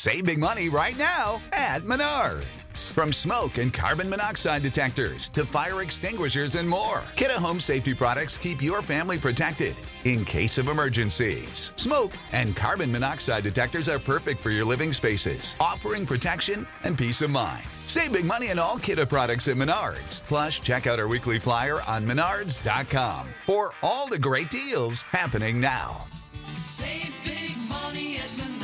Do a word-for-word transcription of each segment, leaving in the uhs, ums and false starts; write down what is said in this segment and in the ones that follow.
Save big money right now at Menards. From smoke and carbon monoxide detectors to fire extinguishers and more, Kidde Home Safety products keep your family protected in case of emergencies. Smoke and carbon monoxide detectors are perfect for your living spaces, offering protection and peace of mind. Save big money on all Kidde products at Menards. Plus, check out our weekly flyer on menards dot com for all the great deals happening now. Save big money at Menards.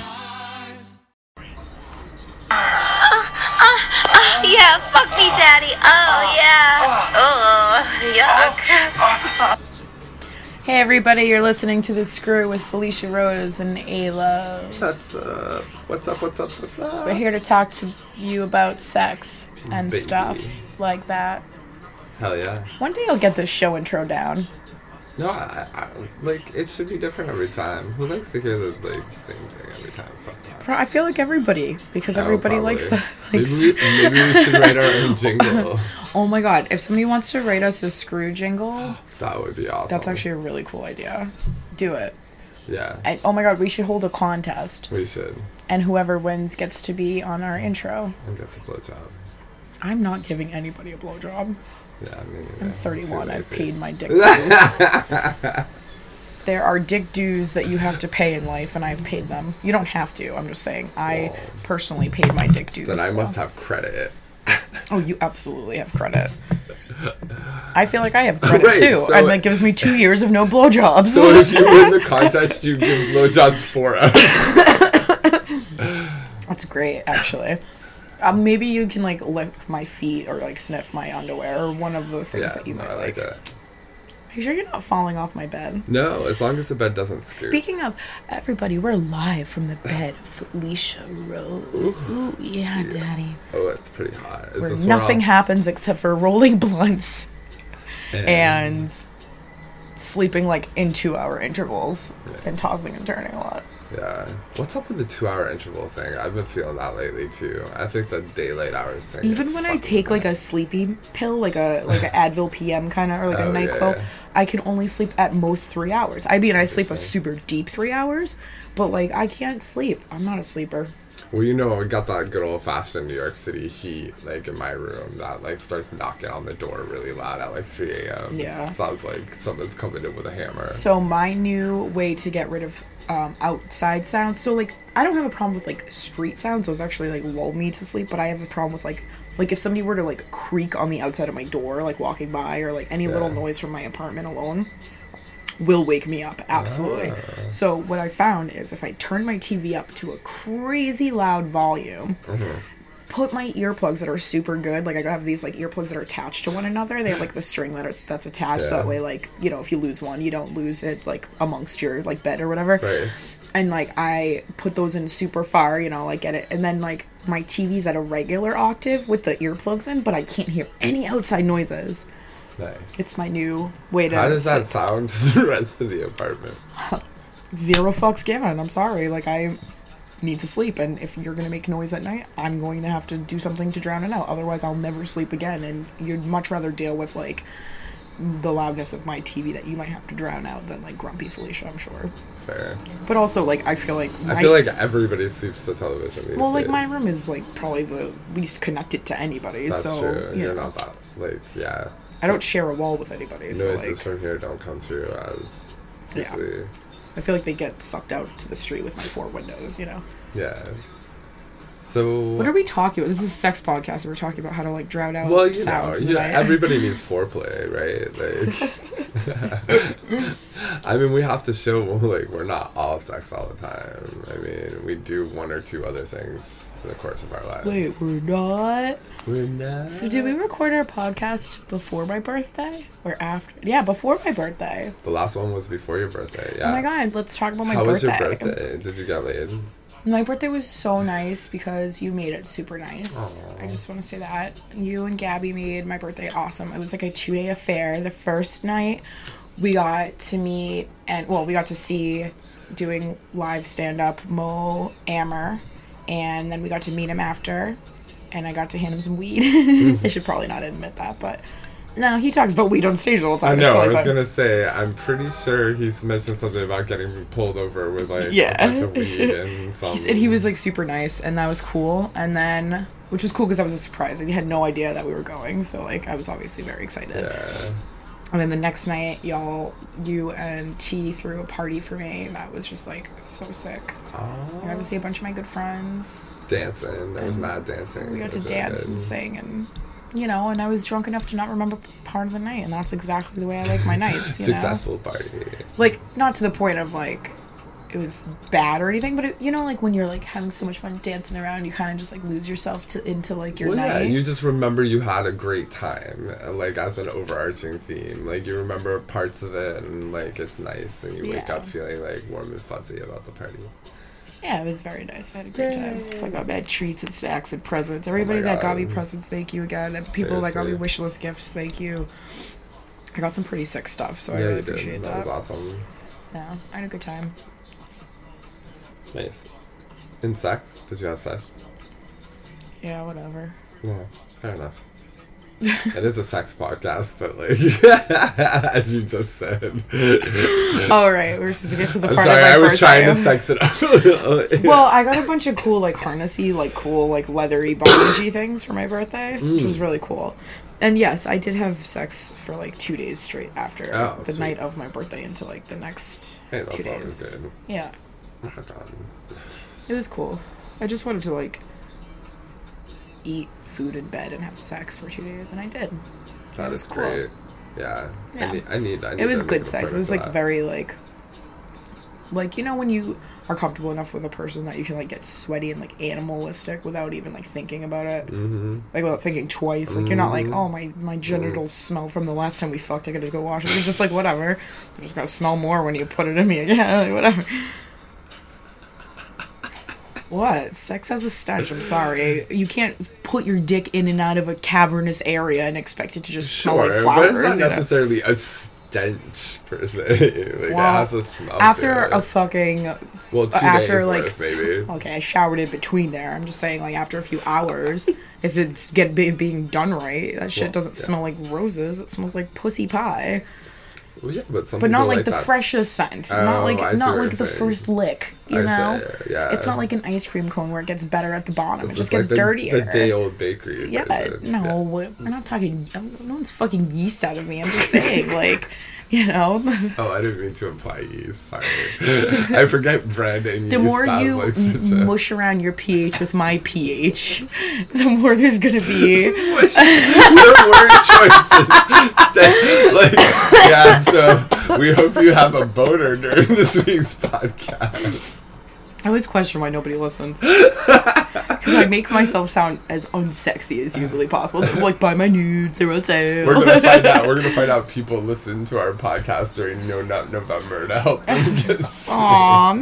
Yeah, fuck me, daddy. Oh, yeah. Oh, yuck. Hey, everybody, you're listening to The Screw with Felicia Rose and Ayla. What's up? What's up? What's up? What's up? We're here to talk to you about sex and Baby. stuff like that. Hell yeah. One day I'll get this show intro down. No, I, I, like, it should be different every time. Who likes to hear the, like, same thing every time? Fuck that. Pro- I feel like everybody, because Oh, everybody probably. likes that. Maybe Likes we, maybe we should write our own jingle. Oh my god, if somebody wants to write us a Screw jingle, That would be awesome. that's actually a really cool idea. Do it. Yeah, And, oh my god, we should hold a contest. we should. And whoever wins gets to be on our intro. And get a blowjob. I'm not giving anybody a blowjob. Yeah, I mean, I'm yeah, thirty-one. too I've lazy. paid my dick dues. There are dick dues that you have to pay in life, and I've paid them. You don't have to. I'm just saying. I Well, personally paid my dick dues. Then I so- must have credit. Oh, you absolutely have credit. I feel like I have credit Right, too, so- and that gives me two years of no blowjobs. So if you win the contest, you give blowjobs for us. That's great, actually. Um, maybe you can like lick my feet or like sniff my underwear or one of the things Yeah, that you no, might I like. like that. Are you sure you're not falling off my bed? No, as long as the bed doesn't scoot. Speaking of, everybody, we're live from the bed of Felicia Rose. Ooh, yeah, daddy. Oh, it's pretty hot. Is Where this nothing wrong? happens except for rolling blunts And, and sleeping like in two hour intervals and tossing and turning a lot. yeah. What's up with the two-hour interval thing? I've been feeling that lately too. I think the daylight hours thing. Even is when I fucking take like bad. a sleepy pill, like a like an Advil P M kind of, or like a Oh, yeah, NyQuil, yeah. I can only sleep at most three hours. I mean, I sleep a Interesting. super deep three hours, but like I can't sleep. I'm not a sleeper. Well, you know, we got that good old-fashioned New York City heat, like in my room, that like starts knocking on the door really loud at like three a.m. Yeah. Sounds like someone's coming in with a hammer. So my new way to get rid of um, outside sounds. So like I don't have a problem with like street sounds. Those actually like lull me to sleep. But I have a problem with like like if somebody were to like creak on the outside of my door, like walking by, or like any little Yeah. noise from my apartment alone, will wake me up. Absolutely. Ah. So what I found is if I turn my T V up to a crazy loud volume. Mm-hmm. Put my earplugs that are super good. Like I have these like earplugs that are attached to one another. They have like the string that are that's attached. So Yeah. that way, like you know, if you lose one, you don't lose it like amongst your like bed or whatever. Right. And like I put those in super far, you know, like get it. And then like my T V's at a regular octave with the earplugs in, but I can't hear any outside noises. Nice. It's my new way to. How does that sleep. sound to the rest of the apartment? Zero fucks given. I'm sorry. Like I need to sleep, and if you're gonna make noise at night, I'm going to have to do something to drown it out. Otherwise, I'll never sleep again. And you'd much rather deal with like the loudness of my T V that you might have to drown out than like grumpy Felicia, I'm sure. Fair. But also, like I feel like my, I feel like everybody sleeps to television these well, like days. my room is like probably the least connected to anybody. That's so true. you You're know, not that, like, yeah. I don't share a wall with anybody. So Noises like, from here don't come through as Yeah. easily. I feel like they get sucked out to the street with my four windows. You know. Yeah. So. What are we talking about? This is a sex podcast. And we're talking about how to like drown out Well, you know, sounds. in you the know, night. everybody needs foreplay, right? Like, I mean, we have to show like we're not all sex all the time. I mean, we do one or two other things in the course of our lives. Wait, we're not. We're not. So did we record our podcast before my birthday or after? Yeah, before my birthday. The last one was before your birthday. Yeah. Oh my god, let's talk about my How was birthday. your birthday? Did you get laid? My birthday was so nice because you made it super nice. Aw. I just want to say that. You and Gabby made my birthday awesome. It was like a two-day affair. The first night, we got to meet and, well, we got to see doing live stand-up Mo Amer, and then we got to meet him after, and I got to hand him some weed. I should probably not admit that, but No, he talks about weed on stage all the I time. know. It's I totally was fine. gonna say. I'm pretty sure he's mentioned something about getting pulled over with like Yeah. a bunch of weed and some. He said he was like super nice, and that was cool. And then, which was cool because I was a surprise. I had no idea that we were going, so like I was obviously very excited. Yeah. And then the next night, y'all, you and T threw a party for me. That was just like so sick. I got to see a bunch of my good friends. Dancing. There was mad dancing. We got It to was really dance good. and sing, and you know, and I was drunk enough to not remember part of the night, and that's exactly the way I like my nights. You Successful party. know, like not to the point of like it was bad or anything, but it, you know, like when you're like having so much fun dancing around, you kind of just like lose yourself to into like your Well, yeah, night. you just remember you had a great time, uh, like as an overarching theme. Like you remember parts of it, and like it's nice, and you wake Yeah. up feeling like warm and fuzzy about the party. Yeah, it was very nice. I had a great time. I got bad treats and snacks and presents. Everybody Oh my that got me God. presents, thank you again. And people that got me Seriously. wish list gifts, thank you. I got some pretty sick stuff, so I yeah, really you did. appreciate That that. was awesome. Yeah, I had a good time. Nice. In sex? Did you have sex? Yeah, whatever. Yeah, fair enough. It is a sex podcast, but like, as you just said. All right, we're supposed to get to the I'm part sorry, of my I was birthday. trying to sex it up a little. Well, I got a bunch of cool, like, harnessy, like, cool, like, leathery, bondagey things for my birthday, which Mm. was really cool. And yes, I did have sex for, like, two days straight after Oh, the sweet. night of my birthday into, like, the next Hey, that's two always days. good. Yeah, Oh my God. it was cool. I just wanted to, like, eat food in bed and have sex for two days, and I did. That It was is cool. great. Yeah. Yeah. I need. I need. I need It was to make good an sex. It appointment was, for like, that. very, like, like, you know when you are comfortable enough with a person that you can, like, get sweaty and, like, animalistic without even, like, thinking about it? Mm-hmm. Like, without thinking twice. Like, you're not like, oh, my, my genitals smell from the last time we fucked, I gotta go wash them. You're just like, whatever. They're just gonna smell more when you put it in me again. Like, whatever. What? Sex has a stench. I'm sorry. You can't put your dick in and out of a cavernous area and expect it to just smell like Sure, flowers. but it's not you know? necessarily a stench per se. Like Well, it has a smell. After to it. a fucking well, two after days like worth, maybe. okay, I showered in between there. I'm just saying, like, after a few hours, if it's get be, being done right, that shit Well, doesn't yeah. smell like roses. It smells like pussy pie, Well, yeah, but some but not people like, like the that. freshest scent. Oh, not like I see not what like you're the saying. first lick. You I know, see, yeah. it's not like an ice cream cone where it gets better at the bottom. It's it just like gets the, dirtier. The day old bakery. Yeah, version. no, Yeah. we're not talking. No one's fucking yeast out of me. I'm just saying, like, you know. Oh, I didn't mean to imply yeast. Sorry. I forget bread and yeast. The more sounds you like such m- a... mush around your pH with my pH, the more there's gonna be. the word choices. Stay, like, yeah, so we hope you have a boner during this week's podcast. I always question why nobody listens. Because I make myself sound as unsexy as humanly possible. They're like, buy my nudes, they're on sale. We're gonna find out. We're gonna find out people listen to our podcast during No Nut November to help them get. Aw,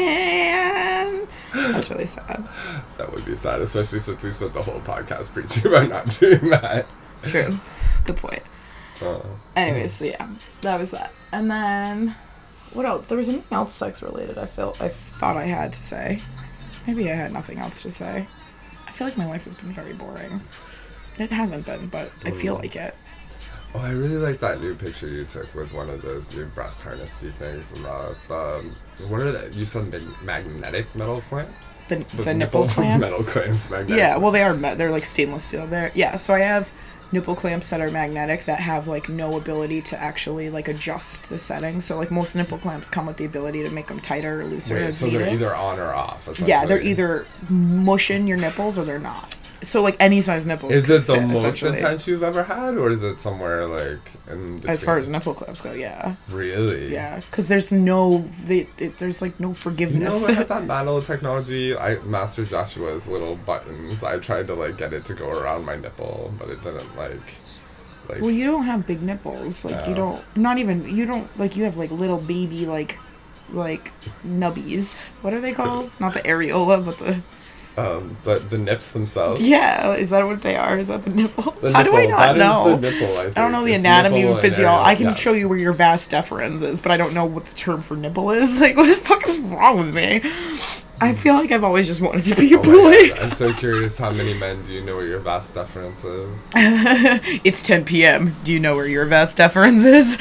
man. That's really sad. That would be sad, especially since we spent the whole podcast preaching about not doing that. True. Good point. Uh, Anyways, so yeah, that was that. And then, what else? There was anything else sex related I felt I thought I had to say. Maybe I had nothing else to say. I feel like my life has been very boring. It hasn't been, but I feel like it. oh, I really like that new picture you took with one of those new breast harnessy things, and the, the what are they? You said the magnetic metal clamps. The, the nipple clamps? metal clamps. Magnetic. Yeah, well, they are. Ma- they're like stainless steel. They're yeah. So I have nipple clamps that are magnetic that have like no ability to actually like adjust the setting. So like most nipple clamps come with the ability to make them tighter or looser Wait, as so needed. they're either on or off. Yeah, they're essentially. either mushing your nipples or they're not. So like any size nipples. Is can it the fit, most essentially. intense you've ever had, or is it somewhere like in between? As far as nipple clamps go, yeah, really, yeah, because there's no, they, it, there's like no You know, forgiveness. I had that battle technology. I Master Joshua's little buttons. I tried to like get it to go around my nipple, but it didn't like. Like Well, you don't have big nipples. Like you No. don't, not even you don't like you have like little baby like, like nubbies. What are they called? Not the areola, but the um, but the nips themselves. yeah. Is that what they are? Is that the nipple? The How do I nipple, not that is know? the nipple, I, think. I don't know the It's anatomy nipple and and physiology. I area- can yeah. show you where your vas deferens is, but I don't know what the term for nipple is. Like, what the fuck is wrong with me? I feel like I've always just wanted to be a Oh boy. my God, I'm so curious, how many men do you know what your vas deferens is? It's ten p.m. Do you know where your vas deferens is?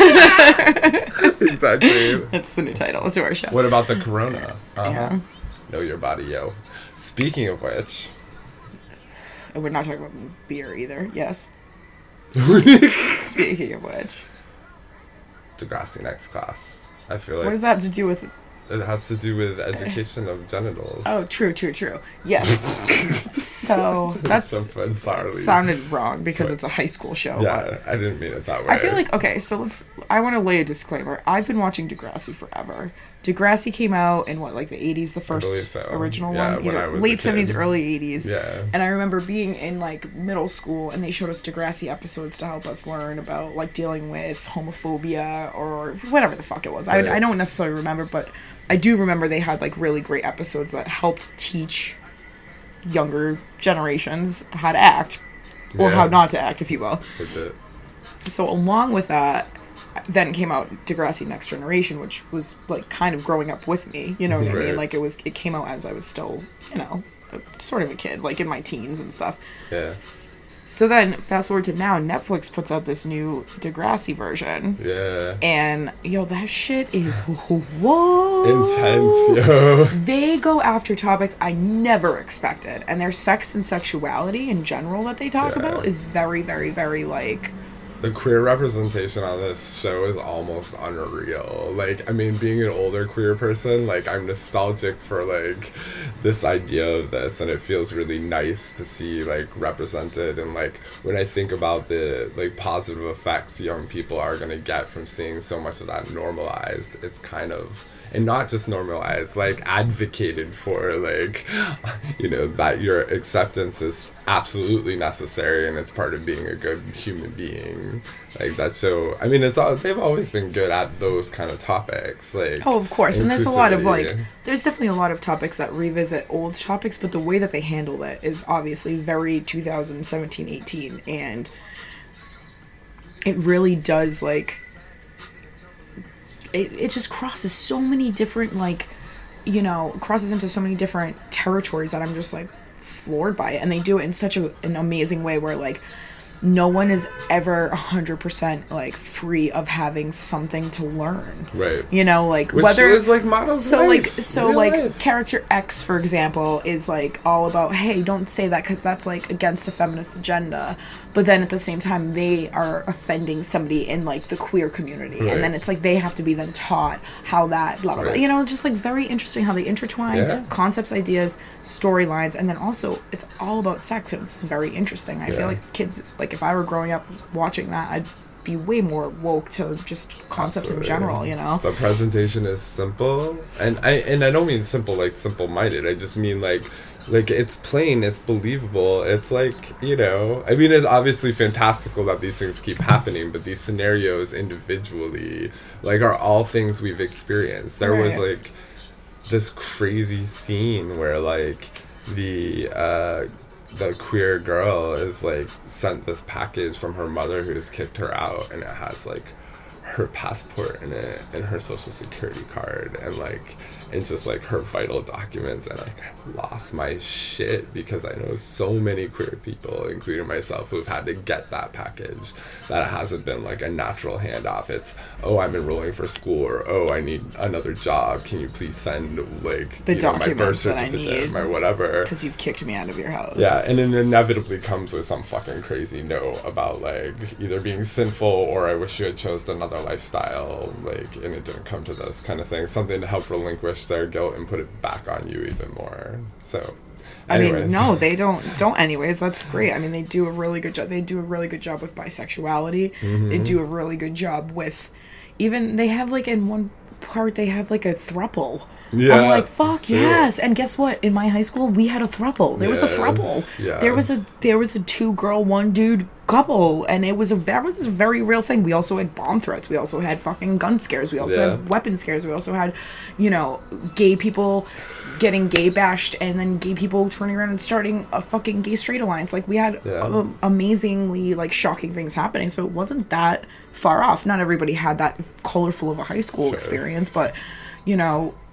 Exactly. That's the new title to our show. What about the corona? Uh-huh. Yeah. Know your body, yo. Speaking of which, And we're not talking about beer either. Yes. Speaking of which. Degrassi next class. I feel like What does that have to do with... it has to do with education of genitals. Oh, true, true, true. Yes. So, that's... so fun, sorry. sounded wrong because What? it's a high school show. Yeah, I didn't mean it that way. I feel like, okay, so let's, I want to lay a disclaimer. I've been watching Degrassi forever. Degrassi came out in what, like the eighties, the believe first so. original Yeah, one? when Either I was a late kid. seventies, early eighties. Yeah. And I remember being in like middle school and they showed us Degrassi episodes to help us learn about like dealing with homophobia or whatever the fuck it was. Right. I, I don't necessarily remember, but I do remember they had like really great episodes that helped teach younger generations how to act. Or Yeah. how not to act, if you will. With it. So along with that, then came out Degrassi Next Generation, which was like kind of growing up with me. You know what I Right. mean? Like it was, it came out as I was still, you know, a, sort of a kid, like in my teens and stuff. Yeah. So then, fast forward to now, Netflix puts out this new Degrassi version, Yeah. and yo, that shit is whoa Intense, yo. They go after topics I never expected, and their sex and sexuality in general that they talk Yeah. about is very, very, very like. The queer representation on this show is almost unreal. Like, I mean, being an older queer person, like, I'm nostalgic for, like, this idea of this, and it feels really nice to see, like, represented. And, like, when I think about the, like, positive effects young people are going to get from seeing so much of that normalized, it's kind of... And not just normalized, like, advocated for, like, you know, that your acceptance is absolutely necessary and it's part of being a good human being. Like, that show, I mean, it's all, they've always been good at those kind of topics. Like, Oh, of course. And there's a lot of, like, inclusivity. there's definitely a lot of topics that revisit old topics, but the way that they handle it is obviously very two thousand seventeen eighteen. And it really does, like, it, it just crosses so many different, like, you know, crosses into so many different territories that I'm just, like, floored by it. And they do it in such a, an amazing way where, like, no one is ever one hundred percent like free of having something to learn. Right. You know, like Which whether is like models so life, like so real like life. character X, for example, is like all about, hey, don't say that because that's like against the feminist agenda. But then at the same time, they are offending somebody in like the queer community, Right. and then it's like they have to be then taught how that blah blah blah. Right. You know, it's just like very interesting how they intertwine Yeah. concepts, ideas, storylines, and then also it's all about sex, and it's very interesting. I Yeah. feel like kids, like if I were growing up watching that, I'd be way more woke to just concepts in Absolutely. general. You know. The presentation is simple, and I and I don't mean simple like simple-minded. I just mean like like it's plain, it's believable. It's like, you know, I mean, it's obviously fantastical that these things keep happening, but these scenarios individually like are all things we've experienced. There was Right. like this crazy scene where like the uh the queer girl is like sent this package from her mother who's kicked her out, and it has like her passport in it and her social security card and like and just like her vital documents, and like I've lost my shit because I know so many queer people, including myself, who've had to get that package, that it hasn't been like a natural handoff. It's, oh, I'm enrolling for school, or oh, I need another job, can you please send like The you know, my birth documents that I certificate, need. my whatever. Because you've kicked me out of your house. Yeah, and it inevitably comes with some fucking crazy note about like either being sinful or I wish you had chosen another lifestyle, like, and it didn't come to this kind of thing. Something to help relinquish their guilt and put it back on you even more. So, I anyways. mean, no, they don't. Don't. Anyways, that's great. I mean, they do a really good job. They do a really good job with bisexuality. Mm-hmm. They do a really good job with, even they have like in one part they have like a throuple. Yeah, I'm like, fuck that's true. yes. And guess what? In my high school, we had a throuple. There was a Yeah, throuple. yeah. There was a there was a two girl, one dude couple, and it was a that was a very real thing. We also had bomb threats. We also had fucking gun scares. We also Yeah. had weapon scares. We also had, you know, gay people getting gay bashed, and then gay people turning around and starting a fucking gay straight alliance. Like we had Yeah. um, amazingly like shocking things happening. So it wasn't that far off. Not everybody had that colorful of a high school Sure. experience, but you know.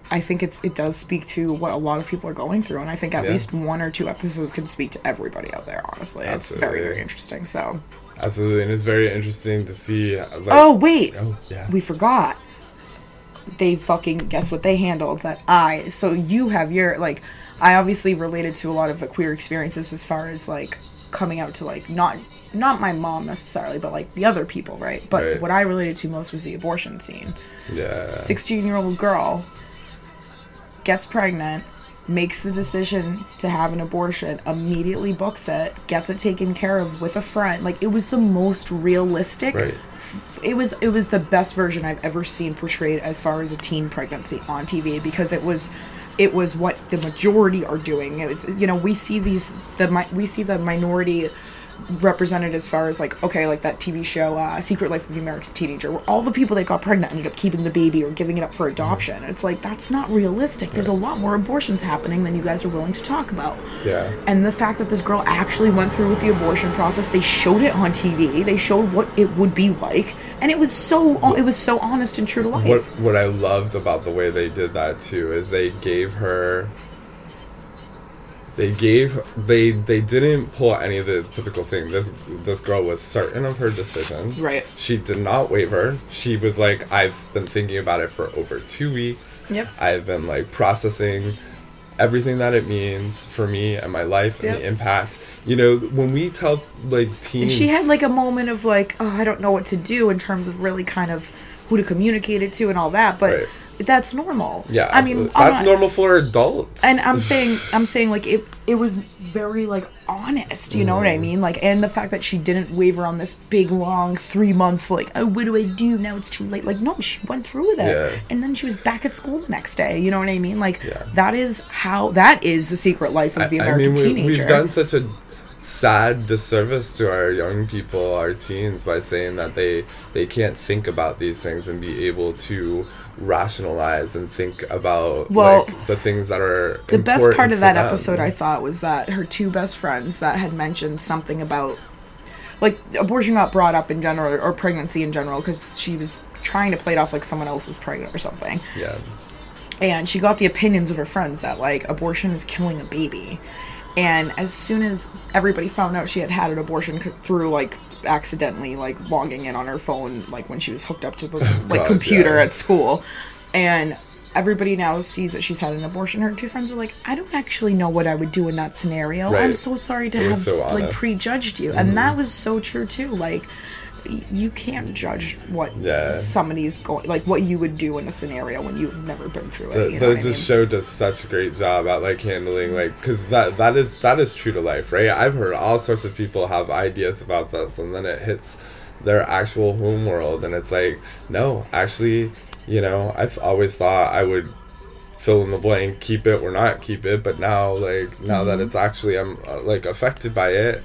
I think it's it does speak to what a lot of people are going through, and I think at Yeah. least one or two episodes can speak to everybody out there. Honestly, it's very Absolutely. very interesting. So, Absolutely, and it's very interesting to see. Like, oh wait, oh yeah, we forgot. They fucking guess what they handled that I. So you have your like, I obviously related to a lot of the queer experiences as far as like coming out to like not not my mom necessarily, but like the other people, right? But Right. what I related to most was the abortion scene. yeah, sixteen year old girl gets pregnant, makes the decision to have an abortion, immediately books it, gets it taken care of with a friend. Like, it was the most realistic. Right. It was it was the best version I've ever seen portrayed as far as a teen pregnancy on T V, because it was it was what the majority are doing. It's, you know, we see these the mi- we see the minority represented as far as like, okay, like that T V show uh, Secret Life of the American Teenager, where all the people that got pregnant ended up keeping the baby or giving it up for adoption. It's like, that's not realistic. There's a lot more abortions happening than you guys are willing to talk about. yeah. And the fact that this girl actually went through with the abortion process, they showed it on T V, they showed what it would be like, and it was so it was so honest and true to life. What what I loved about the way they did that too is they gave her. They gave they they didn't pull any of the typical thing. This this girl was certain of her decision. Right. She did not waver. She was like, I've been thinking about it for over two weeks. Yep. I've been like processing everything that it means for me and my life and Yep. the impact. You know, when we tell like teens, And she had like a moment of like, oh, I don't know what to do in terms of really kind of who to communicate it to and all that, but Right. that's normal. yeah, I mean, absolutely. I'm that's not- normal for adults. And I'm saying, I'm saying like it, it was very like honest, you know what Mm-hmm. I mean? Like, and the fact that she didn't waver on this big long three month like, oh, what do I do now? It's too late. Like, no, she went through with it, Yeah. and then she was back at school the next day. You know what I mean? Like, Yeah. that is how that is the secret life of the I American mean, we, teenager. we've done such a sad disservice to our young people, our teens, by saying that they they can't think about these things and be able to rationalize and think about Well, like the things that are The best part important of for that them. episode, I thought, was that her two best friends that had mentioned something about, like, abortion got brought up in general, or pregnancy in general, because she was trying to play it off like someone else was pregnant or something. Yeah, And she got the opinions of her friends that, like, abortion is killing a baby. And as soon as everybody found out she had had an abortion c- through, like, accidentally, like, logging in on her phone, like, when she was hooked up to the, like, God, computer yeah. at school, and everybody now sees that she's had an abortion, her two friends are like, I don't actually know what I would do in that scenario. I'm Right. so sorry to It have, was so like, honest. prejudged you. And that was so true, too. Like, y- you can't judge what Yeah. somebody's going, like, what you would do in a scenario when you've never been through it. the, you know the what I just mean? show does such a great job at like handling like because that that is that is true to life, right? I've heard all sorts of people have ideas about this, and then it hits their actual home world, and it's like, no, actually, you know, I've always thought I would fill in the blank, keep it or not keep it, but now like now Mm-hmm. that it's actually I'm uh, like affected by it,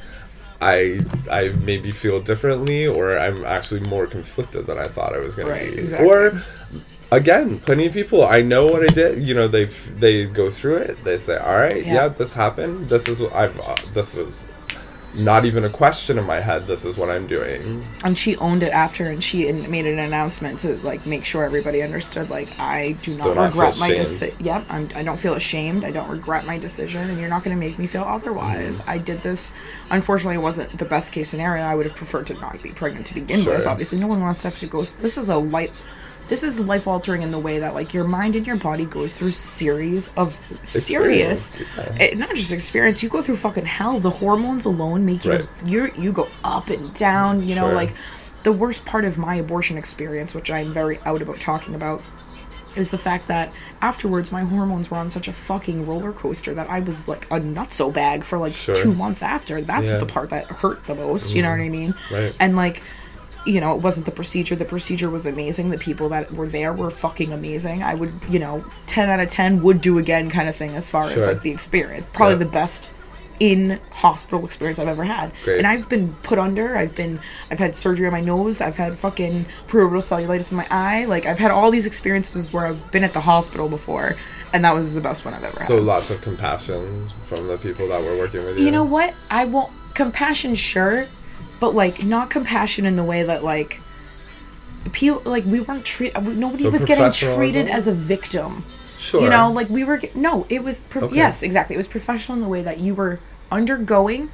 I I maybe feel differently, or I'm actually more conflicted than I thought I was gonna Right, be. exactly. Or again, plenty of people I know what I did. You know, they they go through it. They say, "All right, Yeah. yeah, this happened. This is what I've. Uh, this is not even a question in my head. This is what I'm doing." And she owned it after, and she in- made an announcement to like make sure everybody understood. Like, I do not Do not regret feel my shamed. decision. Yep, I'm, I don't feel ashamed. I don't regret my decision, and you're not going to make me feel otherwise. Mm-hmm. I did this. Unfortunately, it wasn't the best case scenario. I would have preferred to not be pregnant to begin with. Sure. Obviously, no one wants to have to go. This is a life. This is life altering in the way that like your mind and your body goes through series of serious, Experience, eh, not just experience. You go through fucking hell. The hormones alone make you Right. you you go up and down. You know, Sure. like the worst part of my abortion experience, which I'm very out about talking about, is the fact that afterwards my hormones were on such a fucking roller coaster that I was like a nutso bag for like Sure. two months after. That's Yeah. the part that hurt the most. You know what I mean? Right. And like, you know, it wasn't the procedure. The procedure was amazing. The people that were there were fucking amazing. I would, you know, ten out of ten would do again kind of thing as far as Sure. like the experience. Probably Yeah. the best in hospital experience I've ever had. Great. And I've been put under, I've been, I've had surgery on my nose, I've had fucking peripheral cellulitis in my eye. Like, I've had all these experiences where I've been at the hospital before, and that was the best one I've ever So had. lots of compassion from the people that were working with you. You know what? I won't, compassion, sure, but like, not compassion in the way that like, people, like, we weren't treated, nobody So was getting professionalism? treated as a victim. Sure. You know, like we were, no, it was, prof- Okay. yes, exactly. It was professional in the way that you were undergoing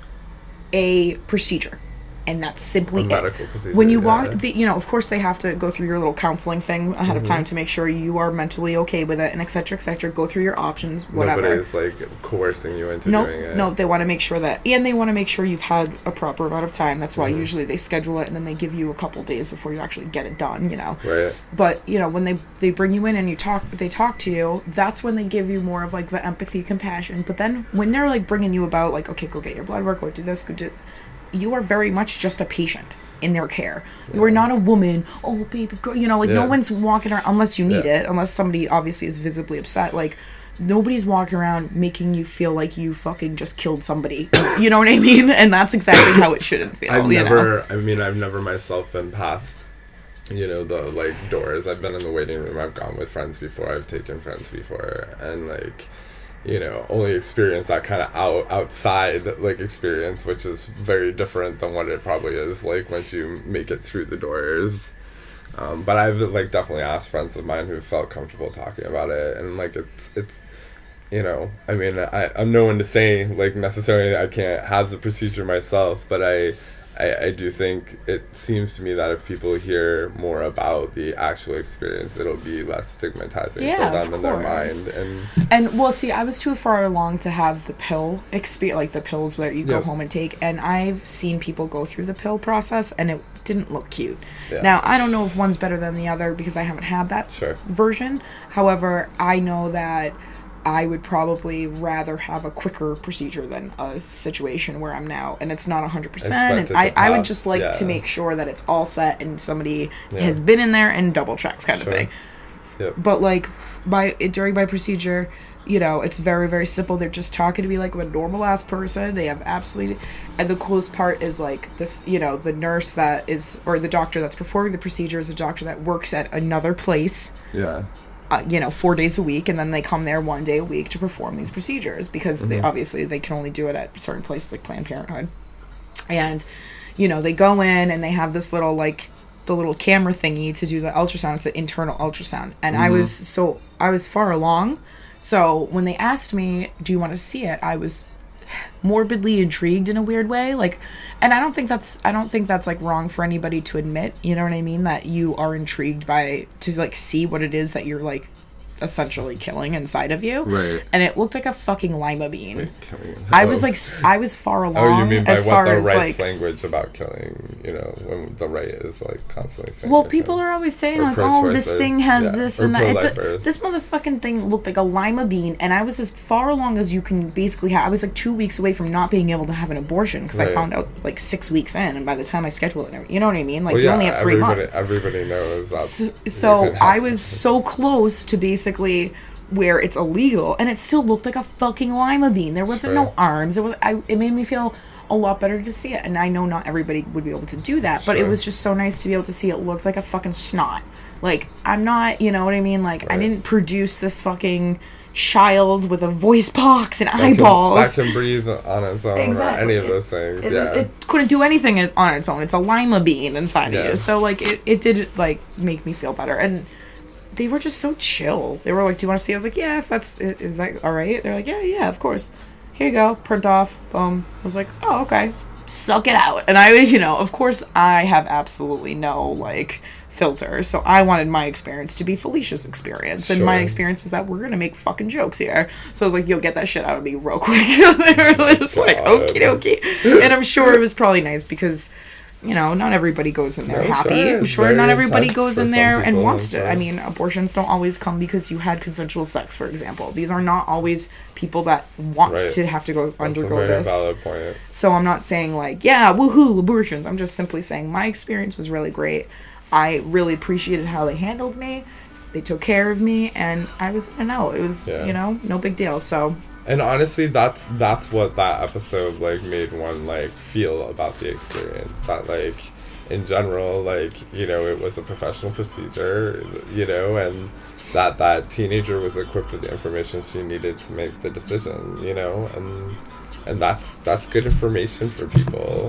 a procedure. And that's simply A it. medical procedure, When you yeah. walk, the, you know, of course they have to go through your little counseling thing ahead Mm-hmm. of time to make sure you are mentally okay with it, and et cetera, et cetera. Go through your options, whatever. Nobody's like coercing you into No, doing it. no, they want to make sure that, and they want to make sure you've had a proper amount of time. That's Mm-hmm. why usually they schedule it and then they give you a couple days before you actually get it done. You know. Right. But you know, when they they bring you in and you talk, they talk to you. That's when they give you more of like the empathy, compassion. But then when they're like bringing you about, like, okay, go get your blood work, go do this, go do. You are very much just a patient in their care. You are not a woman. Oh, baby girl. You know, like no Yeah. one's walking around unless you need Yeah. it. Unless somebody obviously is visibly upset. Like. Nobody's walking around making you feel like you fucking just killed somebody. You know what I mean? And that's exactly how it shouldn't feel. I've you never, know? I mean, I've never myself been past, you know, the, like, doors. I've been in the waiting room. I've gone with friends before. I've taken friends before. And, like, you know, only experienced that kind of out, outside, like, experience, which is very different than what it probably is, like, once you make it through the doors. Um, but I've, like, definitely asked friends of mine who felt comfortable talking about it. And, like, it's, it's, you know, I mean, I, I'm no one to say, like, necessarily I can't have the procedure myself, but I, I, I do think it seems to me that if people hear more about the actual experience, it'll be less stigmatizing Yeah, for them of in their course. mind. And And well, see, I was too far along to have the pill experience, like the pills where you go Yeah. home and take. And I've seen people go through the pill process, and it didn't look cute. Yeah. Now, I don't know if one's better than the other because I haven't had that Sure. version. However, I know that I would probably rather have a quicker procedure than a situation where I'm now, and it's not one hundred percent. Expect And it to I, I would pass, just like yeah. to make sure that it's all set and somebody Yeah. has been in there and double checks kind Sure. of thing. Yep. But like by during my procedure, you know, it's very very simple. They're just talking to me like a normal ass person. They have absolutely, and the coolest part is like this, you know, the nurse that is, or the doctor that's performing the procedure is a doctor that works at another place. Yeah. Uh, you know, four days a week, and then they come there one day a week to perform these procedures because they obviously they can only do it at certain places like Planned Parenthood. And, you know, they go in and they have this little like the little camera thingy to do the ultrasound. It's an internal ultrasound, and I was so I was far along. So when they asked me, "Do you want to see it?" I was morbidly intrigued in a weird way, like, and I don't think that's I don't think that's like wrong for anybody to admit, you know what I mean, that you are intrigued by to like see what it is that you're like essentially killing inside of you. Right. And it looked like a fucking lima bean. Killing. I was like s- I was far along. Oh, you mean by as what far the as right's like language about killing, you know, when the right is, like, constantly saying well, you're people killing. are always saying Or like, "Oh, this pro-choicers, thing has yeah. this Or and that." It, pro-lifers. this motherfucking thing looked like a lima bean, and I was as far along as you can basically have. I was like two weeks away from not being able to have an abortion because I Right. found out like six weeks in, and by the time I scheduled it, you know what I mean? Like Well, you yeah, only have three everybody, months. Everybody knows that. So, you so could have I was something. so close to basically where it's illegal, and it still looked like a fucking lima bean. There wasn't no Sure. arms. It was. I. It made me feel a lot better to see it, and I know not everybody would be able to do that, but it Sure. was just so nice to be able to see it looked like a fucking snot. Like I'm not, you know what I mean? Like I Right. didn't produce this fucking child with a voice box and That can- eyeballs. That can breathe on its own, Exactly. or any of those things. It, yeah. it couldn't do anything on its own. It's a lima bean inside of Yeah. you. So like it, it did like make me feel better. And they were just so chill. They were like, "Do you want to see?" I was like, "Yeah, if that's is, is that all right?" They're like, "Yeah, yeah, of course. Here you go, print off." Boom. I was like, "Oh, okay. Suck it out." And I, you know, of course, I have absolutely no like filter. So I wanted my experience to be Felicia's experience, and my Sure. experience was that we're gonna make fucking jokes here. So I was like, "You'll get that shit out of me real quick." They were just like, God. "Okie dokie," and I'm sure it was probably nice because. You know, not everybody goes in there No, happy. sure, I'm it's sure very not everybody intense goes for in some there and people, wants to. so- I mean, abortions don't always come because you had consensual sex, for example. These are not always people that want Right. to have to go That's a undergo very this. valid point. So I'm not saying like, yeah, woohoo, abortions. I'm just simply saying my experience was really great. I really appreciated how they handled me. They took care of me, and I was, I know, it was, Yeah. you know, no big deal. So And honestly, that's that's what that episode like made one like feel about the experience. That like in general, like, you know, it was a professional procedure, you know, and that that teenager was equipped with the information she needed to make the decision, you know, and and that's that's good information for people.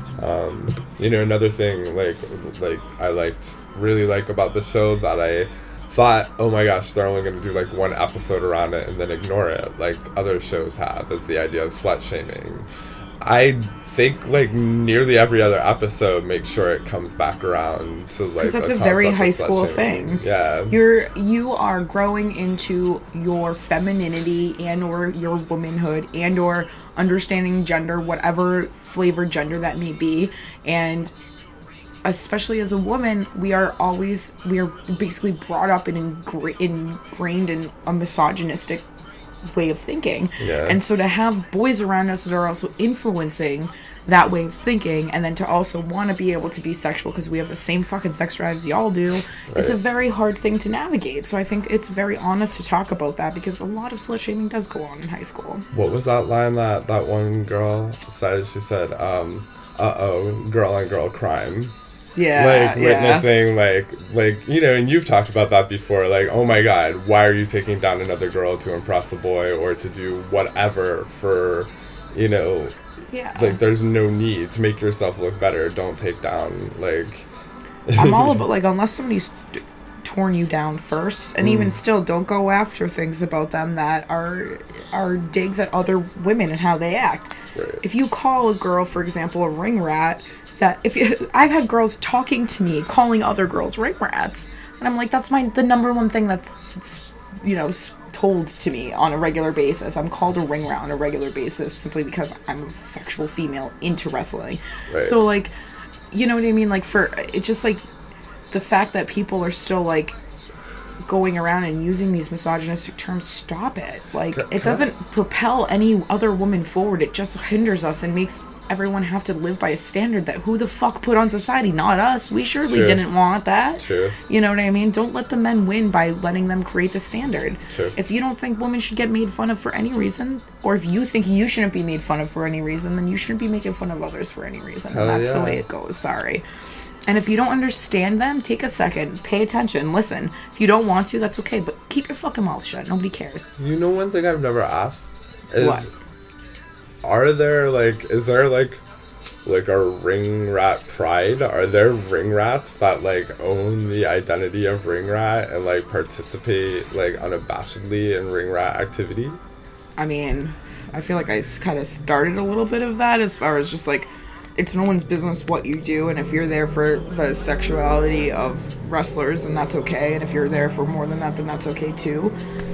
Um, you know, another thing like like I liked really like about the show that I thought, oh my gosh, they're only going to do like one episode around it and then ignore it, like other shows have, as the idea of slut shaming. I think like nearly every other episode make sure it comes back around to like, because that's the a very concept of high slut school shaming. thing. Yeah, You're you are growing into your femininity and or your womanhood and or understanding gender, whatever flavor gender that may be, and especially as a woman, we are always we are basically brought up and ingra- ingrained in a misogynistic way of thinking. Yeah. And so to have boys around us that are also influencing that way of thinking, and then to also want to be able to be sexual because we have the same fucking sex drives y'all do, right. It's a very hard thing to navigate. So I think it's very honest to talk about that, because a lot of slut shaming does go on in high school. What was that line that that one girl said? She said, um, uh-oh, girl on girl crime. Yeah, like yeah. witnessing like like you know, and you've talked about that before, like, oh my god, why are you taking down another girl to impress a boy or to do whatever for, you know, yeah, like there's no need to make yourself look better. Don't take down, like I'm all about, like, unless somebody's torn you down first, and mm. even still, don't go after things about them that are are digs at other women and how they act. Right. If you call a girl, for example, a ring rat, that if you, I've had girls talking to me calling other girls ring rats, and I'm like, that's my the number one thing that's, that's you know told to me on a regular basis. I'm called a ring rat on a regular basis simply because I'm a sexual female into wrestling. Right. So like, you know what I mean? Like, for it's just like the fact that people are still like going around and using these misogynistic terms. Stop it. Like, it doesn't propel any other woman forward. It just hinders us and makes everyone have to live by a standard that who the fuck put on society? Not us. We surely True. didn't want that. True. You know what I mean? Don't let the men win by letting them create the standard. True. If you don't think women should get made fun of for any reason, or if you think you shouldn't be made fun of for any reason, then you shouldn't be making fun of others for any reason. Hell And that's yeah. the way it goes. Sorry. And if you don't understand them, take a second, pay attention, listen. If you don't want to, that's okay, but keep your fucking mouth shut. Nobody cares. You know, one thing I've never asked is, What? are there like, is there like, like a ring rat pride? Are there ring rats that like own the identity of ring rat and like participate like unabashedly in ring rat activity? I mean, I feel like I kind of started a little bit of that, as far as just like, it's no one's business what you do, and if you're there for the sexuality of wrestlers, then that's okay, and if you're there for more than that, then that's okay too.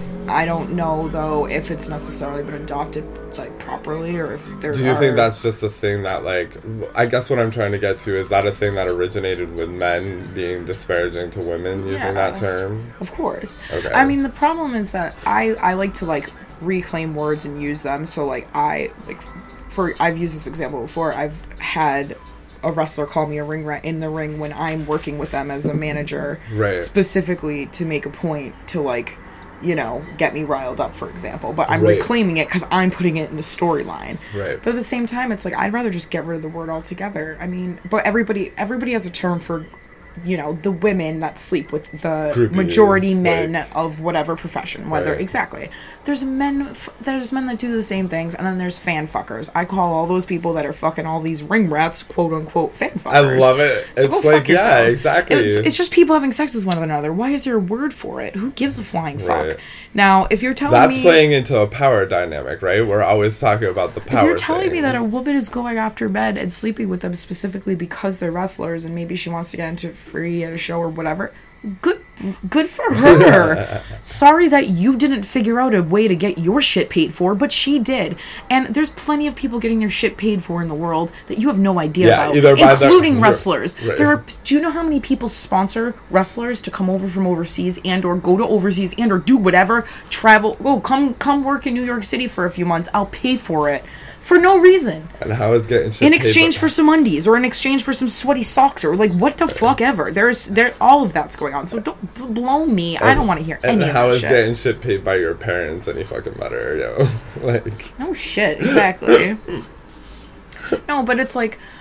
I don't know, though, if it's necessarily been adopted, like, properly, or if there Do you are... think that's just a thing that, like, I guess what I'm trying to get to, is that a thing that originated with men being disparaging to women using Yeah. that term? Of course. Okay. I mean, the problem is that I, I like to, like, reclaim words and use them, so, like, I, like, for, I've used this example before, I've had a wrestler call me a ring rat in the ring when I'm working with them as a manager, Right. specifically to make a point to, like, you know, get me riled up, for example, but I'm Right. reclaiming it because I'm putting it in the storyline. Right. But at the same time, it's like, I'd rather just get rid of the word altogether. I mean, but everybody everybody has a term for, you know, the women that sleep with the Groupies, majority men like- of whatever profession, whether Right. exactly. There's men f- there's men that do the same things, and then there's fan fuckers. I call all those people that are fucking all these ring rats, quote unquote, fan fuckers. I love it. So It's go like, fuck yeah, yourselves. exactly. It's, it's just people having sex with one another. Why is there a word for it? Who gives a flying fuck? Right. Now, if you're telling That's me playing into a power dynamic, right? We're always talking about the power if you're telling thing. me that a woman is going after men and sleeping with them specifically because they're wrestlers and maybe she wants to get into free at a show or whatever, good good for her. Sorry that you didn't figure out a way to get your shit paid for, but she did. And there's plenty of people getting their shit paid for in the world that you have no idea Yeah, about, either by the- including wrestlers. Right. There are, do you know how many people sponsor wrestlers to come over from overseas and or go to overseas and or do whatever, travel, oh, come come work in New York City for a few months, I'll pay for it. For no reason. And how is getting shit In paid exchange by- for some undies, or in exchange for some sweaty socks, or like what the fuck ever. There's there all of that's going on. So don't b- blow me. I don't want to hear And any of how that is shit. getting shit paid by your parents any fucking better, yo? Like, No shit, exactly. No, but it's like,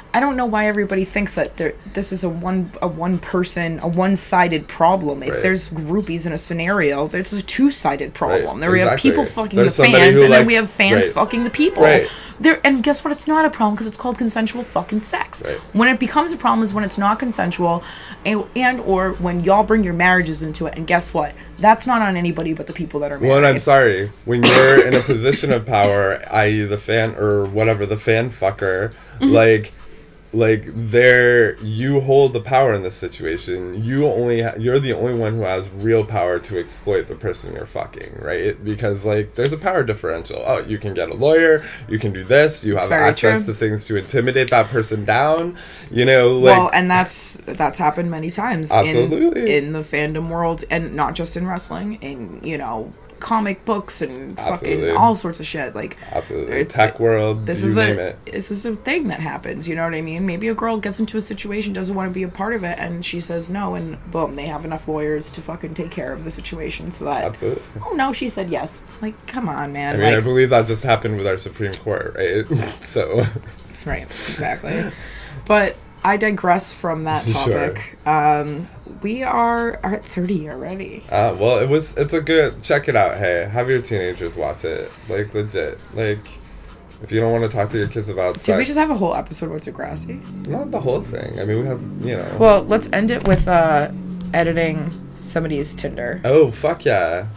I don't know why everybody thinks that there, this is a one a one person a one sided problem. If Right. there's groupies in a scenario, there's a two sided problem. Right, There we have exactly. people fucking There's the somebody fans, who and then we likes- have fans right. fucking the people. Right. There, and guess what? It's not a problem because it's called consensual fucking sex. Right. When it becomes a problem is when it's not consensual, and, and or when y'all bring your marriages into it. And guess what? That's not on anybody but the people that are married. Well, and I'm sorry. When you're in a position of power, that is the fan or whatever, the fan fucker, Mm-hmm. like, like there, you hold the power in this situation. You only, ha- you're the only one who has real power to exploit the person you're fucking, right? Because like, there's a power differential. Oh, you can get a lawyer. You can do this. You have very access true. to things to intimidate that person down. You know, like. Well, and that's that's happened many times Absolutely. in in the fandom world, and not just in wrestling, in you know comic books and Absolutely. fucking all sorts of shit. Like Absolutely. it's- Tech world, This you is name a it. this is a thing that happens. You know what I mean? Maybe a girl gets into a situation, doesn't want to be a part of it, and she says no, and boom, they have enough lawyers to fucking take care of the situation so that. Absolutely. Oh no, she said yes. Like, come on, man. I mean, I like, believe that just happened with our Supreme Court, right? So, Right, exactly. But I digress from that Sure. topic. Um, we are, are at thirty already. uh, well, it was, it's a good, check it out, hey, have your teenagers watch it, like, legit, like, if you don't want to talk to your kids about Did sex, we just have a whole episode about Degrassi? not the whole thing, I mean, we have, you know, Well, let's end it with uh, editing somebody's Tinder. oh, fuck yeah,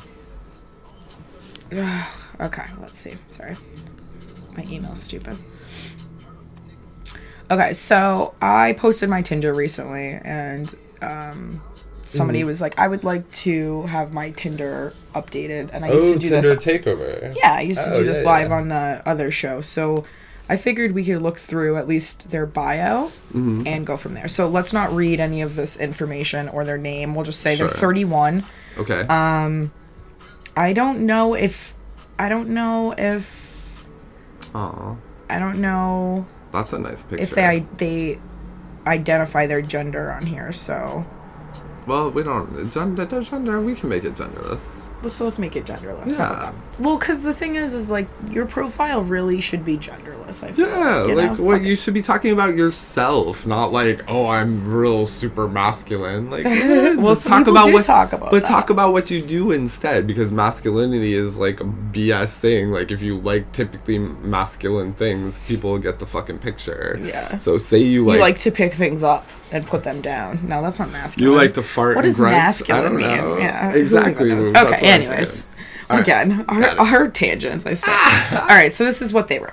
Okay, let's see. Sorry. My email's stupid. Okay, so I posted my Tinder recently, and um, somebody Mhm. was like, I would like to have my Tinder updated. And I used oh, to do Tinder this. takeover, Yeah, I used to Oh, do this yeah, live yeah. on the other show. So I figured we could look through at least their bio Mhm. and go from there. So let's not read any of this information or their name. We'll just say Sure. they're thirty-one. okay, Um, I don't know if I don't know if Aw, I don't know that's a nice picture, if they they identify their gender on here. So well, we don't, gender, gender, we can make it genderless, so let's make it genderless. How about Yeah. that? Well, because the thing is, is like your profile really should be genderless. I feel yeah, you like, know? what, Fuck you should be talking about yourself, not like, oh, I'm real super masculine, like, eh, Well, just some talk people about do what, talk about but that. talk about what you do instead, because masculinity is like a B S thing, like, if you like typically masculine things, people get the fucking picture, Yeah. so say you like, you like to pick things up and put them down. No, that's not masculine. you like to fart What and does grunt? masculine I don't mean? know. Yeah, who Exactly. even knows? That's what Okay, I'm anyways. saying. All right. Again, our, Got it. our tangents, I swear. All right, so this is what they wrote.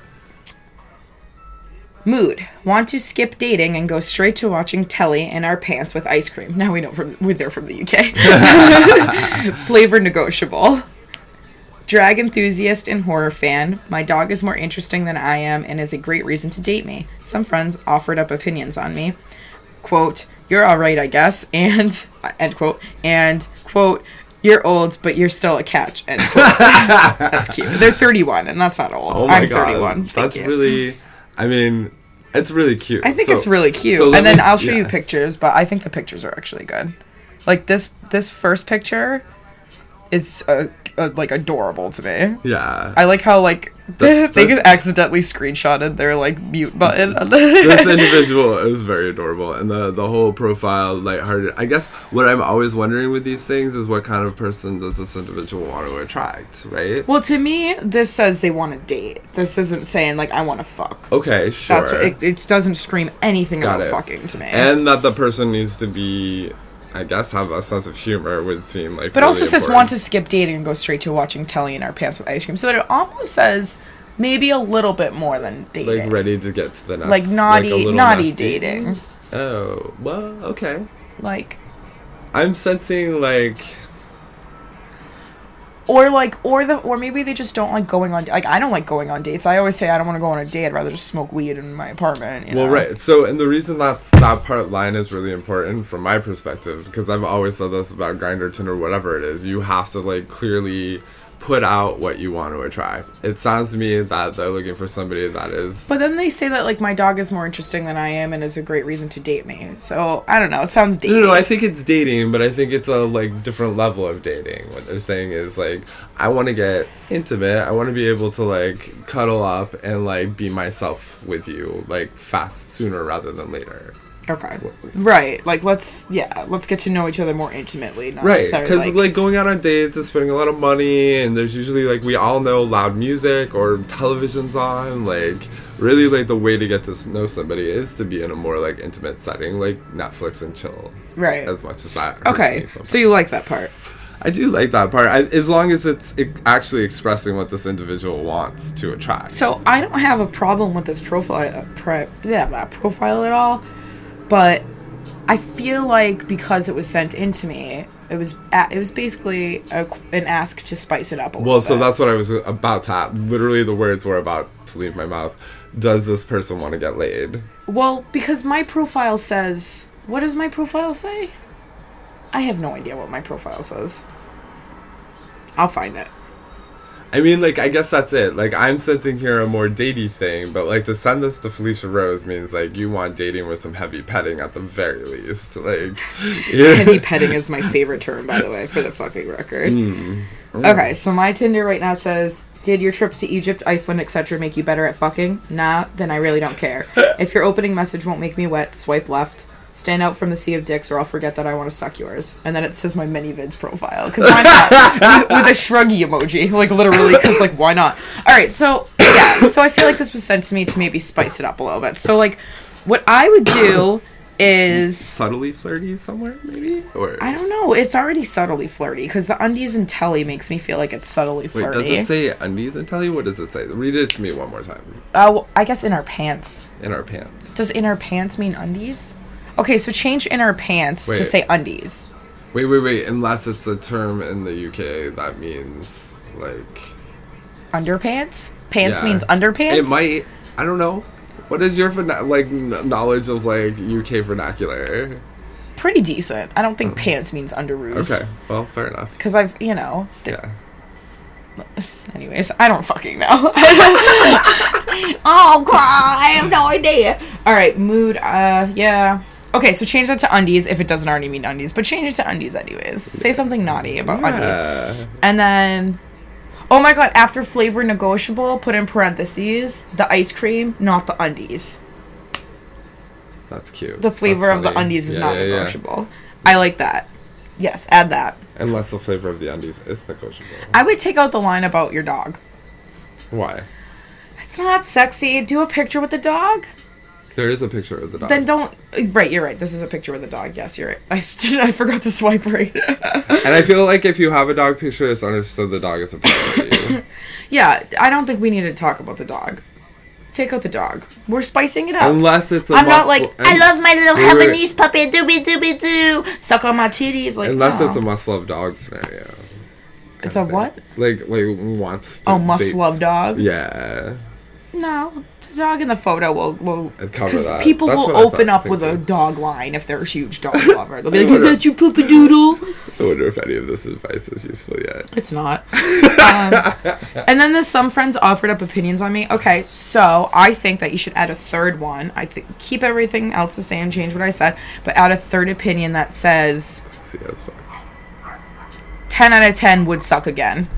Mood. Want to skip dating and go straight to watching telly in our pants with ice cream. Now we know from we're there from the U K. Flavor negotiable. Drag enthusiast and horror fan. My dog is more interesting than I am and is a great reason to date me. Some friends offered up opinions on me. Quote, you're alright, I guess. And, end quote. And, quote, you're old, but you're still a catch. End quote. That's cute. They're thirty-one, and that's not old. Oh my I'm God. thirty-one. Thank That's you. really, I mean, it's really cute. I think So- it's really cute. so let And then me- I'll show you yeah. pictures, but I think the pictures are actually good. Like this this first picture is uh, uh, like adorable to me. Yeah. I like how like That's- they that's- could accidentally screenshotted their like mute button. This individual is very adorable, and the the whole profile, lighthearted. I guess what I'm always wondering with these things is what kind of person does this individual want to attract, right? Well, to me, this says they want to date. This isn't saying like I want to fuck. Okay, sure. That's what, it, it doesn't scream anything Got about it. fucking to me. And that the person needs to be, I guess, have a sense of humor would seem like. But really also says important. want to skip dating and go straight to watching telly in our pants with ice cream. So it almost says maybe a little bit more than dating. like ready to get to the next, Like naughty, a little naughty nasty. dating. Oh well, okay. Like, I'm sensing like. or like, or the, or maybe they just don't like going on. Like, I don't like going on dates. I always say I don't want to go on a date. I'd rather just smoke weed in my apartment. You Well, know? right. So, and the reason that's that part line is really important from my perspective, because I've always said this about Grindr, Tinder, whatever it is, you have to like clearly put out what you want to attract. It sounds to me that they're looking for somebody that is... But then they say that, like, my dog is more interesting than I am and is a great reason to date me. So, I don't know. It sounds dating. No, no, I think it's dating, but I think it's a, like, different level of dating. What they're saying is, like, I want to get intimate. I want to be able to, like, cuddle up and, like, be myself with you, like, fast, sooner rather than later. Okay. Right. Like, let's, yeah, let's get to know each other more intimately. Not Right, necessarily, because, like, like, going out on dates is spending a lot of money, and there's usually, like, we all know loud music or television's on, like, really, like, the way to get to know somebody is to be in a more, like, intimate setting, like Netflix and chill. Right. As much as that hurts Okay, me sometimes. so you like that part. I do like that part, I, as long as it's it actually expressing what this individual wants to attract. So, I don't have a problem with this profile, uh, pre- yeah, that profile at all. But I feel like because it was sent in to me, it was a- it was basically a, an ask to spice it up a little Well, so bit. that's what I was about to have. Literally, the words were about to leave my mouth. Does this person want to get laid? Well, because my profile says... What does my profile say? I have no idea what my profile says. I'll find it. I mean, like, I guess that's it. Like, I'm sensing here a more datey thing, but, like, to send this to Felicia Rose means, like, you want dating with some heavy petting at the very least. Like, yeah. Heavy petting is my favorite term, by the way, for the fucking record. Mm. Okay, so my Tinder right now says, did your trips to Egypt, Iceland, et cetera make you better at fucking? Nah, then I really don't care. If your opening message won't make me wet, swipe left. Stand out from the sea of dicks or I'll forget that I want to suck yours. And then it says my many-vids profile. Because why not? with, with a shruggy emoji. Like, literally, because, like, why not? Alright, so, yeah. So I feel like this was sent to me to maybe spice it up a little bit. So, like, what I would do is... Subtly flirty somewhere, maybe? Or I don't know. It's already subtly flirty. Because the undies and telly makes me feel like it's subtly Wait, flirty. does it say undies and tell you? What does it say? Read it to me one more time. Uh, well, I guess in our pants. In our pants. Does in our pants mean undies? Okay, so change in our pants Wait. to say undies. Wait, wait, wait. Unless it's a term in the U K that means, like... Underpants? Pants Yeah. means underpants? It might. I don't know. What is your, verna- like, n- knowledge of, like, U K vernacular? Pretty decent. I don't think pants means underoos. Okay, well, fair enough. Because I've, you know... th- Yeah. Anyways, I don't fucking know. Oh, God, I have no idea. Alright, mood, uh, yeah... Okay, so change that to undies if it doesn't already mean undies, but change it to undies anyways. Say something naughty about undies. Yeah. And then, oh my god, after flavor negotiable, put in parentheses, the ice cream, not the undies. That's cute. The flavor That's of the funny. undies is Yeah, not yeah, yeah. negotiable. I like that. Yes, add that. Unless the flavor of the undies is negotiable. I would take out the line about your dog. Why? It's not sexy. Do a picture with the dog. There is a picture of the dog. Then don't... Right, you're right. This is a picture with a dog. Yes, you're right. I, st- I forgot to swipe right. And I feel like if you have a dog picture, it's understood the dog is a priority. Yeah, I don't think we need to talk about the dog. Take out the dog. We're spicing it up. Unless it's a I'm not muscle- like, and- I love my little Wait, wait, wait. Havanese puppy, doobie doobie doo. Suck on my titties. Like, Unless no. it's a must-love dog scenario. It's a what? Like, like wants to Oh, must date- love dogs? Yeah. No, the dog in the photo will... will I'd cover Because that. people That's will what I open thought- up with a thinking. dog line if they're a huge dog lover. They'll be like, I is wonder- that your poopy doodle? I wonder if any of this advice is useful yet. It's not. um, and then there's some friends offered up opinions on me. Okay, so I think that you should add a third one. I think keep everything else the same, change what I said, but add a third opinion that says See, that's fine. ten out of ten would suck again.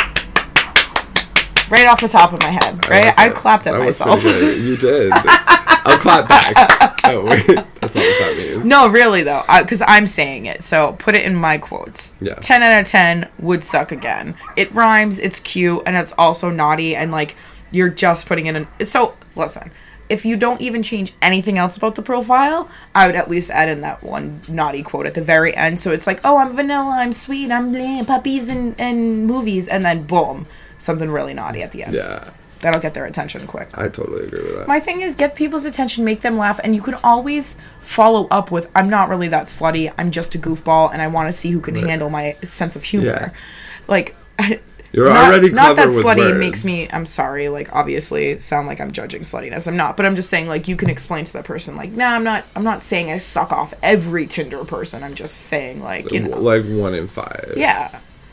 Right off the top of my head, right? like I that. clapped at That was myself. pretty good. You did. I'll clap back. Oh, wait. That's not what that means. No, really though, because I'm saying it. So put it in my quotes. Yeah. ten out of ten would suck again. It rhymes. It's cute, and it's also naughty. And like you're just putting in an. So listen, if you don't even change anything else about the profile, I would at least add in that one naughty quote at the very end. So it's like, oh, I'm vanilla, I'm sweet, I'm bleh, puppies and and movies, and then boom, something really naughty at the end. Yeah. That'll get their attention quick. I totally agree with that. My thing is get people's attention, make them laugh, and you can always follow up with, I'm not really that slutty, I'm just a goofball, and I want to see who can Right. handle my sense of humor. Yeah. Like, You're not, already not clever that with slutty words. makes me, I'm sorry, like, obviously, sound like I'm judging sluttiness. I'm not, but I'm just saying, like, you can explain to that person, like, nah, I'm not, I'm not saying I suck off every Tinder person, I'm just saying, like, you know. Like one in five. Yeah.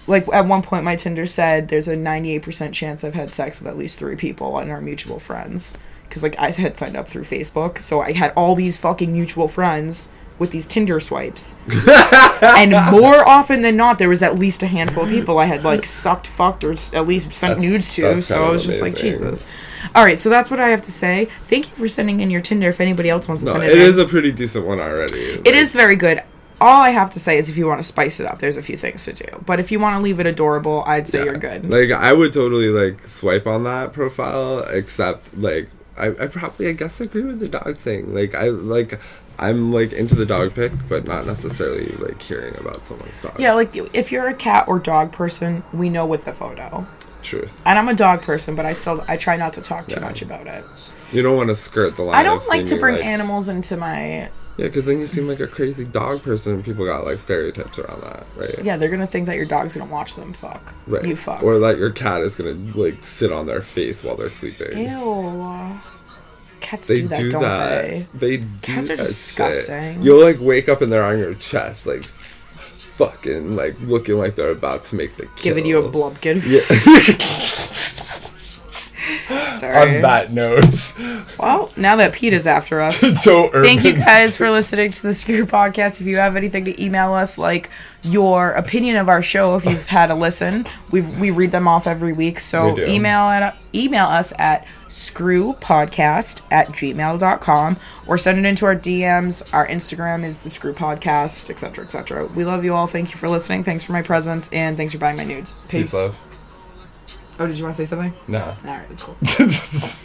like at one point my Tinder said there's a ninety-eight percent chance I've had sex with at least three people and our mutual friends. Because, like, I had signed up through Facebook, so I had all these fucking mutual friends with these Tinder swipes. And more often than not, there was at least a handful of people I had, like, sucked, fucked, or at least sent nudes to. That's So kind I of was just like, amazing. Jesus. All right, so that's what I have to say. Thank you for sending in your Tinder if anybody else wants to No, send it it in. is a pretty decent one already. It is very good. All I have to say is if you want to spice it up, there's a few things to do. But if you want to leave it adorable, I'd say Yeah. you're good. Like, I would totally, like, swipe on that profile, except, like, I, I probably, I guess, agree with the dog thing. Like, I, like, I'm, like, into the dog pic, but not necessarily, like, hearing about someone's dog. Yeah, like, if you're a cat or dog person, we know with the photo. Truth. And I'm a dog person, but I still, I try not to talk too Yeah. much about it. You don't want to skirt the line. I don't of like to seeming bring like, animals into my... Yeah, because then you seem like a crazy dog person, and people got, like, stereotypes around that, right? Yeah, they're gonna think that your dog's gonna watch them fuck. Right. You fuck. Or that your cat is gonna, like, sit on their face while they're sleeping. Ew. Cats They do that, do don't that. they? They do Cats are that disgusting. shit. You'll, like, wake up and they're on your chest, like, f- fucking, like, looking like they're about to make the kill. Giving you a blubkin. Yeah. Sorry. On that note. Well, now that Pete is after us, Don't thank you urban- guys for listening to the Screw Podcast. If you have anything to email us, like your opinion of our show, if you've had a listen, we we read them off every week. So We do. email at email us at screwpodcast at gmail dot com or send it into our D Ms. Our Instagram is the Screw Podcast, et cetera, et cetera. We love you all. Thank you for listening. Thanks for my presence, and thanks for buying my nudes. Peace. Peace, love. Oh, did you want to say something? No. All right, that's cool.